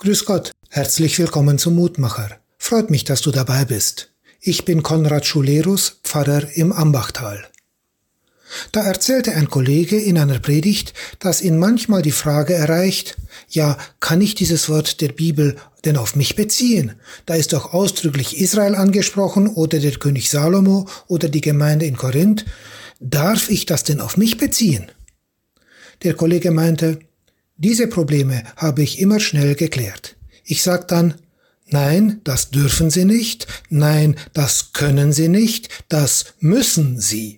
Grüß Gott, herzlich willkommen zum Mutmacher. Freut mich, dass du dabei bist. Ich bin Konrad Schulerus, Pfarrer im Ambachtal. Da erzählte ein Kollege in einer Predigt, dass ihn manchmal die Frage erreicht, ja, kann ich dieses Wort der Bibel denn auf mich beziehen? Da ist doch ausdrücklich Israel angesprochen oder der König Salomo oder die Gemeinde in Korinth. Darf ich das denn auf mich beziehen? Der Kollege meinte, diese Probleme habe ich immer schnell geklärt. Ich sag dann, nein, das dürfen Sie nicht, nein, das können Sie nicht, das müssen Sie.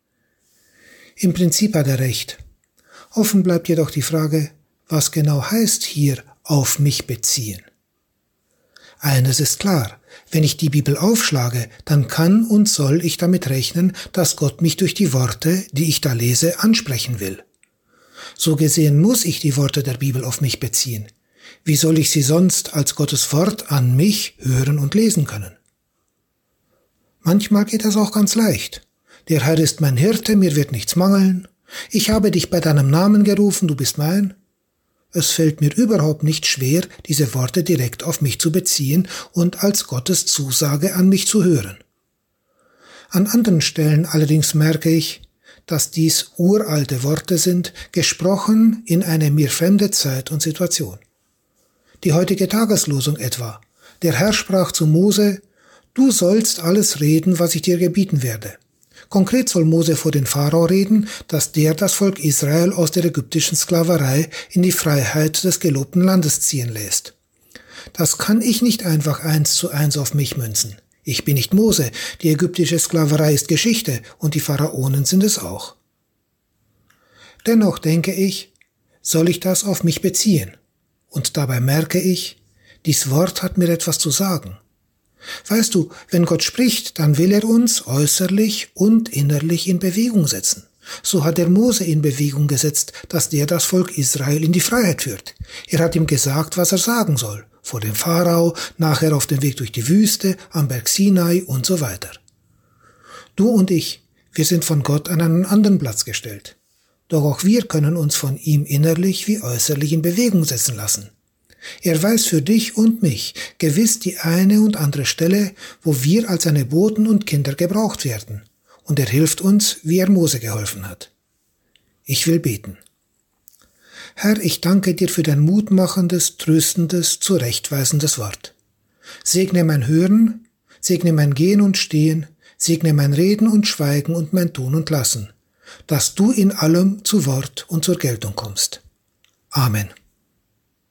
Im Prinzip hat er recht. Offen bleibt jedoch die Frage, was genau heißt hier auf mich beziehen? Eines ist klar, wenn ich die Bibel aufschlage, dann kann und soll ich damit rechnen, dass Gott mich durch die Worte, die ich da lese, ansprechen will. So gesehen muss ich die Worte der Bibel auf mich beziehen. Wie soll ich sie sonst als Gottes Wort an mich hören und lesen können? Manchmal geht das auch ganz leicht. Der Herr ist mein Hirte, mir wird nichts mangeln. Ich habe dich bei deinem Namen gerufen, du bist mein. Es fällt mir überhaupt nicht schwer, diese Worte direkt auf mich zu beziehen und als Gottes Zusage an mich zu hören. An anderen Stellen allerdings merke ich, dass dies uralte Worte sind, gesprochen in eine mir fremde Zeit und Situation. Die heutige Tageslosung etwa. Der Herr sprach zu Mose, du sollst alles reden, was ich dir gebieten werde. Konkret soll Mose vor den Pharao reden, dass der das Volk Israel aus der ägyptischen Sklaverei in die Freiheit des gelobten Landes ziehen lässt. Das kann ich nicht einfach 1:1 auf mich münzen. Ich bin nicht Mose, die ägyptische Sklaverei ist Geschichte und die Pharaonen sind es auch. Dennoch denke ich, soll ich das auf mich beziehen? Und dabei merke ich, dies Wort hat mir etwas zu sagen. Weißt du, wenn Gott spricht, dann will er uns äußerlich und innerlich in Bewegung setzen. So hat er Mose in Bewegung gesetzt, dass der das Volk Israel in die Freiheit führt. Er hat ihm gesagt, was er sagen soll. Vor dem Pharao, nachher auf dem Weg durch die Wüste, am Berg Sinai und so weiter. Du und ich, wir sind von Gott an einen anderen Platz gestellt. Doch auch wir können uns von ihm innerlich wie äußerlich in Bewegung setzen lassen. Er weiß für dich und mich gewiss die eine und andere Stelle, wo wir als seine Boten und Kinder gebraucht werden. Und er hilft uns, wie er Mose geholfen hat. Ich will beten. Herr, ich danke dir für dein mutmachendes, tröstendes, zurechtweisendes Wort. Segne mein Hören, segne mein Gehen und Stehen, segne mein Reden und Schweigen und mein Tun und Lassen, dass du in allem zu Wort und zur Geltung kommst. Amen.